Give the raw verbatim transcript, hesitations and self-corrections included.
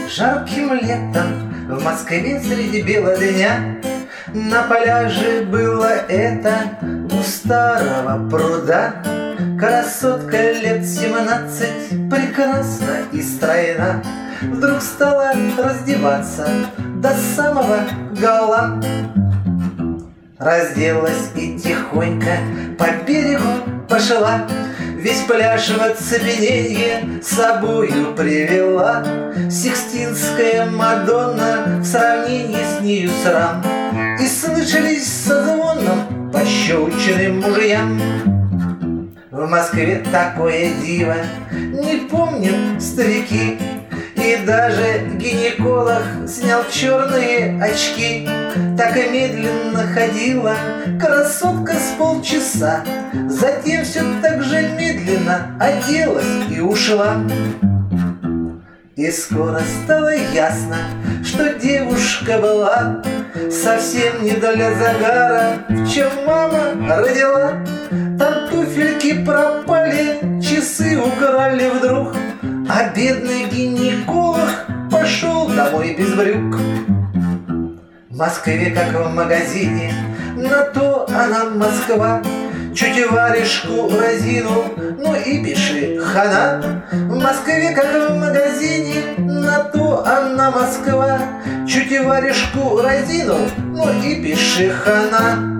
Жарким летом в Москве среди бела дня на пляже было это у старого пруда. Красотка лет семнадцать, прекрасна и стройна, вдруг стала раздеваться до самого гола. Разделась и тихонько по берегу пошла, весь пляж в оцепененье с собою привела. Сикстинская Мадонна в сравнении с нею срам, и слышались со звоном пощечины мужьям. В Москве такое диво не помнят старики, и даже гинеколог снял черные очки. Так и медленно ходила красотка с полчаса, затем все так же медленно оделась и ушла. И скоро стало ясно, что девушка была совсем не для загара, в чем мама родила. Там туфельки пропали, часы украли вдруг, а бедный гинеколог пошел домой без брюк. В Москве, как в магазине, на то она Москва. Чуть варежку разинул, ну и пиши хана. В Москве, как в магазине, на то она Москва. Чуть варежку разинул, ну и пиши хана.